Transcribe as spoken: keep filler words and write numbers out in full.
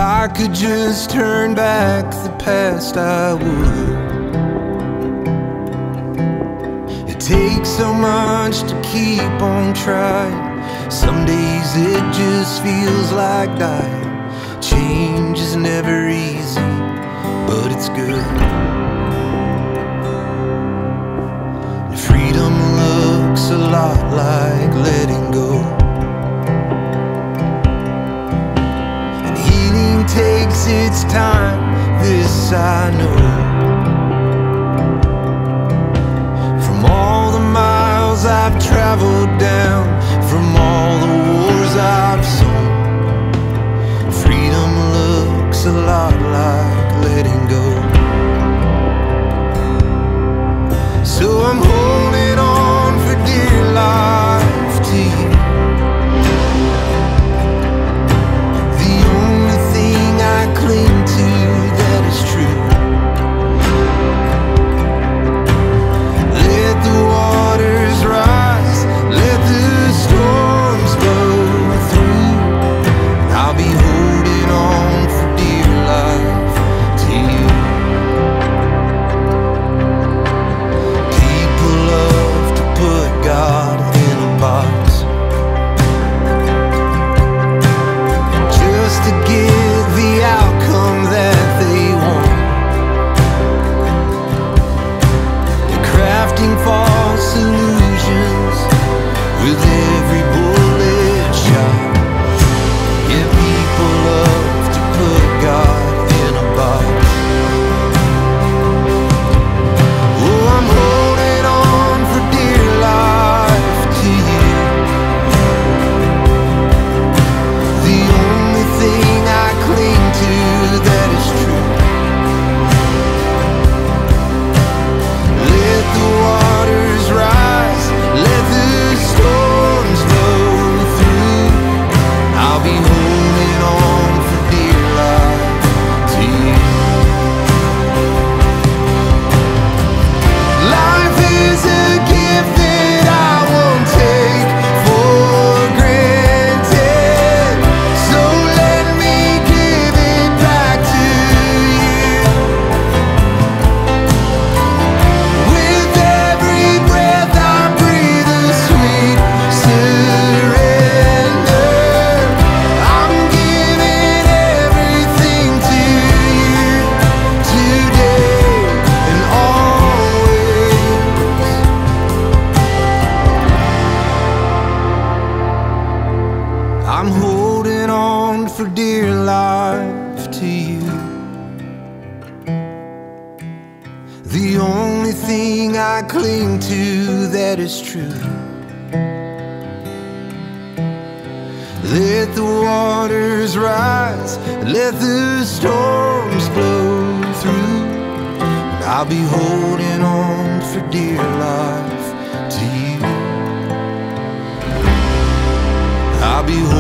I could just turn back the past, I would. It takes so much to keep on trying. Some days it just feels like dying. Change is never easy, but it's good. Freedom looks a lot like letting go. And healing takes its time, this I know. From all the miles I've traveled down, from all the wars I've sown, freedom looks a lot like letting go. So I'm holding on for dear life to you. The only thing I cling to that is true. Let the waters rise, let the storms blow through. I'll be holding on for dear life to you. People love to put God in a box, just to get the outcome that they want. They're crafting false illusions with every bullet shot. Yeah, people love to put God in a box. Oh, I'm holding on for dear life to you. The only thing I cling to that is true. Let the waters rise, let the storms blow through. I'll be holding on for dear life to you. Life is a gift that I won't take for granted. So let me give it back to you. With every breath I breathe a sweet surrender. I'm giving everything to you today and always. I'm holding on for dear life to you. The only thing I cling to that is true. Let the waters rise, let the storms blow through. And I'll be holding on for dear life to you. I'll be holding